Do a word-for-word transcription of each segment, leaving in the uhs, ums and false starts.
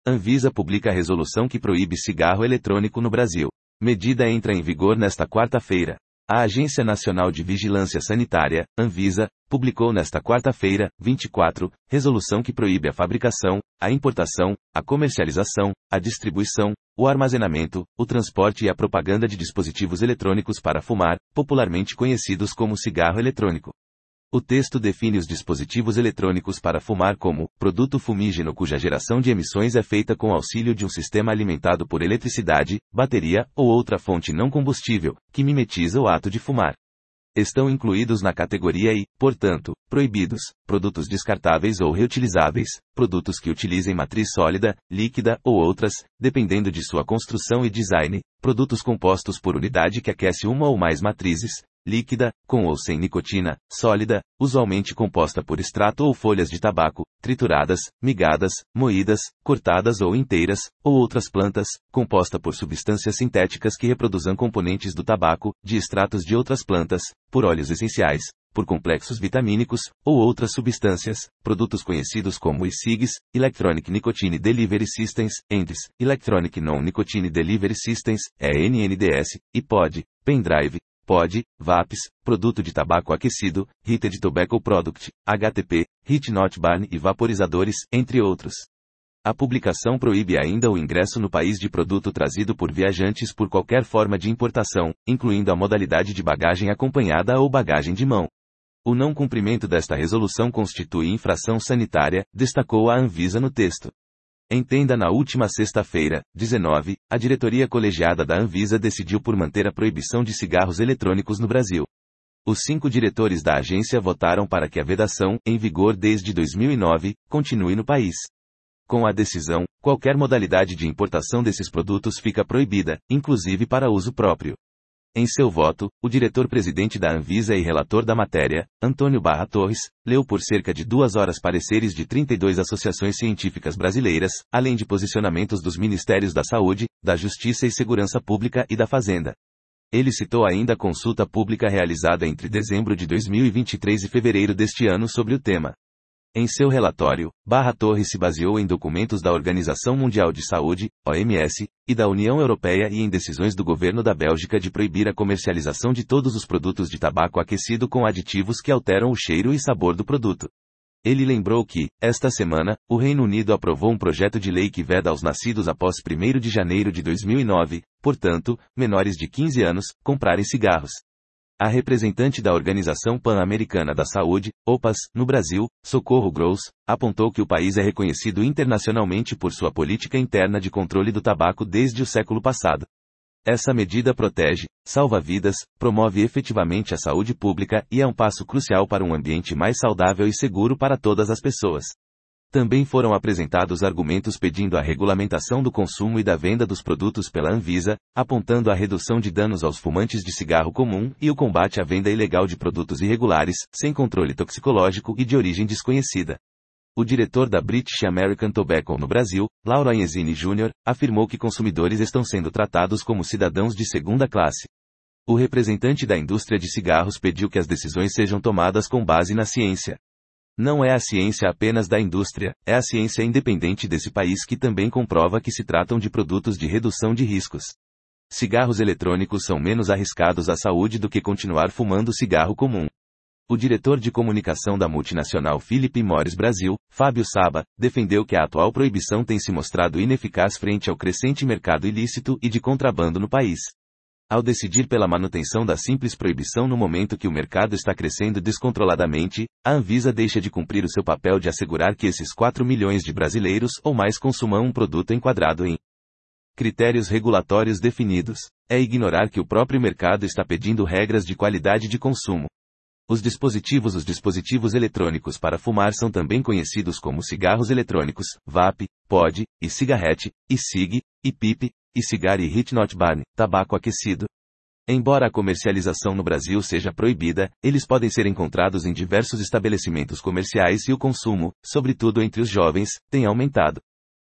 Anvisa publica a resolução que proíbe cigarro eletrônico no Brasil. Medida entra em vigor nesta quarta-feira. A Agência Nacional de Vigilância Sanitária, Anvisa, publicou nesta quarta-feira, vinte e quatro, resolução que proíbe a fabricação, a importação, a comercialização, a distribuição, o armazenamento, o transporte e a propaganda de dispositivos eletrônicos para fumar, popularmente conhecidos como cigarro eletrônico. O texto define os dispositivos eletrônicos para fumar como produto fumígeno cuja geração de emissões é feita com auxílio de um sistema alimentado por eletricidade, bateria ou outra fonte não combustível, que mimetiza o ato de fumar. Estão incluídos na categoria I, portanto, proibidos, produtos descartáveis ou reutilizáveis, produtos que utilizem matriz sólida, líquida ou outras, dependendo de sua construção e design, produtos compostos por unidade que aquece uma ou mais matrizes, líquida, com ou sem nicotina, sólida, usualmente composta por extrato ou folhas de tabaco, trituradas, migadas, moídas, cortadas ou inteiras, ou outras plantas, composta por substâncias sintéticas que reproduzam componentes do tabaco, de extratos de outras plantas, por óleos essenciais, por complexos vitamínicos, ou outras substâncias, produtos conhecidos como e-cigs, Electronic Nicotine Delivery Systems, E N D S, Electronic Non-Nicotine Delivery Systems, E N N D S, iPod, pendrive, Pod, vapes, produto de tabaco aquecido, Heated Tobacco Product, H T P, Heat Not Burn e vaporizadores, entre outros. A publicação proíbe ainda o ingresso no país de produto trazido por viajantes por qualquer forma de importação, incluindo a modalidade de bagagem acompanhada ou bagagem de mão. O não cumprimento desta resolução constitui infração sanitária, destacou a Anvisa no texto. Entenda na última sexta-feira, dezenove, a diretoria colegiada da Anvisa decidiu por manter a proibição de cigarros eletrônicos no Brasil. Os cinco diretores da agência votaram para que a vedação, em vigor desde dois mil e nove, continue no país. Com a decisão, qualquer modalidade de importação desses produtos fica proibida, inclusive para uso próprio. Em seu voto, o diretor-presidente da Anvisa e relator da matéria, Antônio Barra Torres, leu por cerca de duas horas pareceres de trinta e duas associações científicas brasileiras, além de posicionamentos dos Ministérios da Saúde, da Justiça e Segurança Pública e da Fazenda. Ele citou ainda a consulta pública realizada entre dezembro de dois mil e vinte e três e fevereiro deste ano sobre o tema. Em seu relatório, Barra Torres se baseou em documentos da Organização Mundial de Saúde, O M S, e da União Europeia e em decisões do governo da Bélgica de proibir a comercialização de todos os produtos de tabaco aquecido com aditivos que alteram o cheiro e sabor do produto. Ele lembrou que, esta semana, o Reino Unido aprovou um projeto de lei que veda aos nascidos após primeiro de janeiro de dois mil e nove, portanto, menores de quinze anos, comprarem cigarros. A representante da Organização Pan-Americana da Saúde, O P A S, no Brasil, Socorro Gross, apontou que o país é reconhecido internacionalmente por sua política interna de controle do tabaco desde o século passado. Essa medida protege, salva vidas, promove efetivamente a saúde pública e é um passo crucial para um ambiente mais saudável e seguro para todas as pessoas. Também foram apresentados argumentos pedindo a regulamentação do consumo e da venda dos produtos pela Anvisa, apontando a redução de danos aos fumantes de cigarro comum e o combate à venda ilegal de produtos irregulares, sem controle toxicológico e de origem desconhecida. O diretor da British American Tobacco no Brasil, Lauro Agnesini Júnior, afirmou que consumidores estão sendo tratados como cidadãos de segunda classe. O representante da indústria de cigarros pediu que as decisões sejam tomadas com base na ciência. Não é a ciência apenas da indústria, é a ciência independente desse país que também comprova que se tratam de produtos de redução de riscos. Cigarros eletrônicos são menos arriscados à saúde do que continuar fumando cigarro comum. O diretor de comunicação da multinacional Philip Morris Brasil, Fábio Saba, defendeu que a atual proibição tem se mostrado ineficaz frente ao crescente mercado ilícito e de contrabando no país. Ao decidir pela manutenção da simples proibição no momento que o mercado está crescendo descontroladamente, a Anvisa deixa de cumprir o seu papel de assegurar que esses quatro milhões de brasileiros ou mais consumam um produto enquadrado em critérios regulatórios definidos. É ignorar que o próprio mercado está pedindo regras de qualidade de consumo. Os dispositivos Os dispositivos eletrônicos para fumar são também conhecidos como cigarros eletrônicos, vape, pod, e cigarrete, e-cig, e-pipe, e-cigar e Heat Not Burn, tabaco aquecido. Embora a comercialização no Brasil seja proibida, eles podem ser encontrados em diversos estabelecimentos comerciais e o consumo, sobretudo entre os jovens, tem aumentado.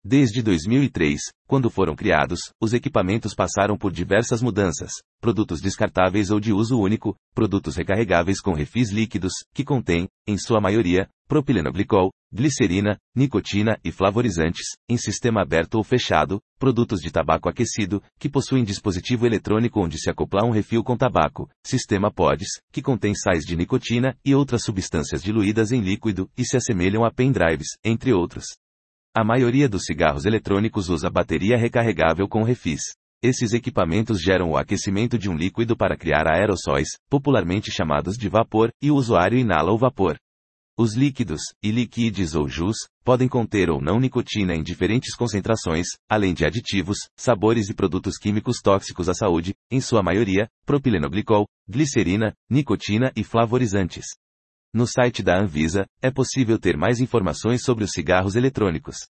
Desde dois mil e três, quando foram criados, os equipamentos passaram por diversas mudanças. Produtos descartáveis ou de uso único, produtos recarregáveis com refis líquidos, que contêm, em sua maioria, propilenoglicol, glicerina, nicotina e flavorizantes, em sistema aberto ou fechado, produtos de tabaco aquecido, que possuem dispositivo eletrônico onde se acoplar um refil com tabaco, sistema pods, que contém sais de nicotina e outras substâncias diluídas em líquido e se assemelham a pendrives, entre outros. A maioria dos cigarros eletrônicos usa bateria recarregável com refis. Esses equipamentos geram o aquecimento de um líquido para criar aerossóis, popularmente chamados de vapor, e o usuário inala o vapor. Os líquidos, e-liquids ou jus, podem conter ou não nicotina em diferentes concentrações, além de aditivos, sabores e produtos químicos tóxicos à saúde, em sua maioria, propilenoglicol, glicerina, nicotina e flavorizantes. No site da Anvisa, é possível ter mais informações sobre os cigarros eletrônicos.